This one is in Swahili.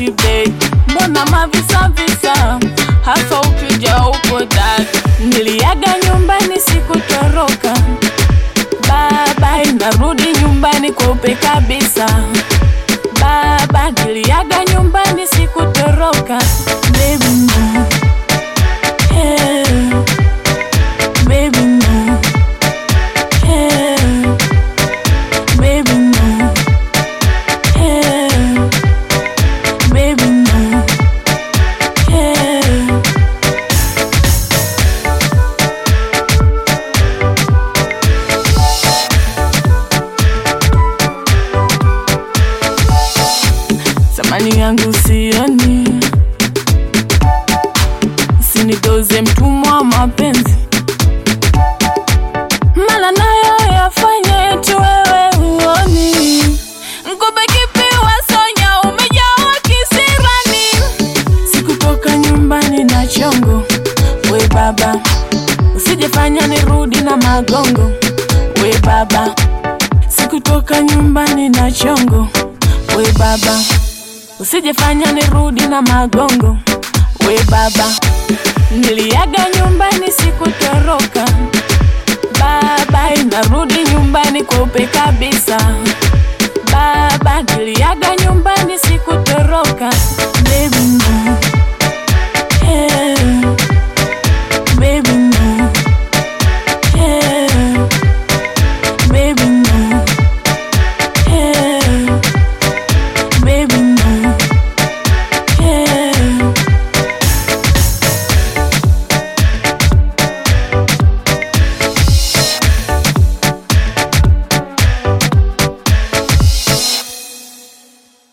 babe, mbona mavisa visa, hasa ukija uko dad. Niliaga nyumbani sikutoroka, baba narudi nyumbani kweupe kabisa. Baba niliaga nyumbani sikutoroka, baby no, yeah. Baby no, yeah. Baby no, yeah. Baby no, yeah. Samani yangu sioni, usinidoze mtumwa wa mapenzi. Mala nayo yafanya yetu wewe uoni. Ngube kipi wasonya umejawa kisirani. Sikutoka nyumbani na chongo, we baba, usijefanya nirudi na magongo. We baba, sikutoka nyumbani na chongo, we baba, usijefanya nirudi na magongo. We baba, niliaga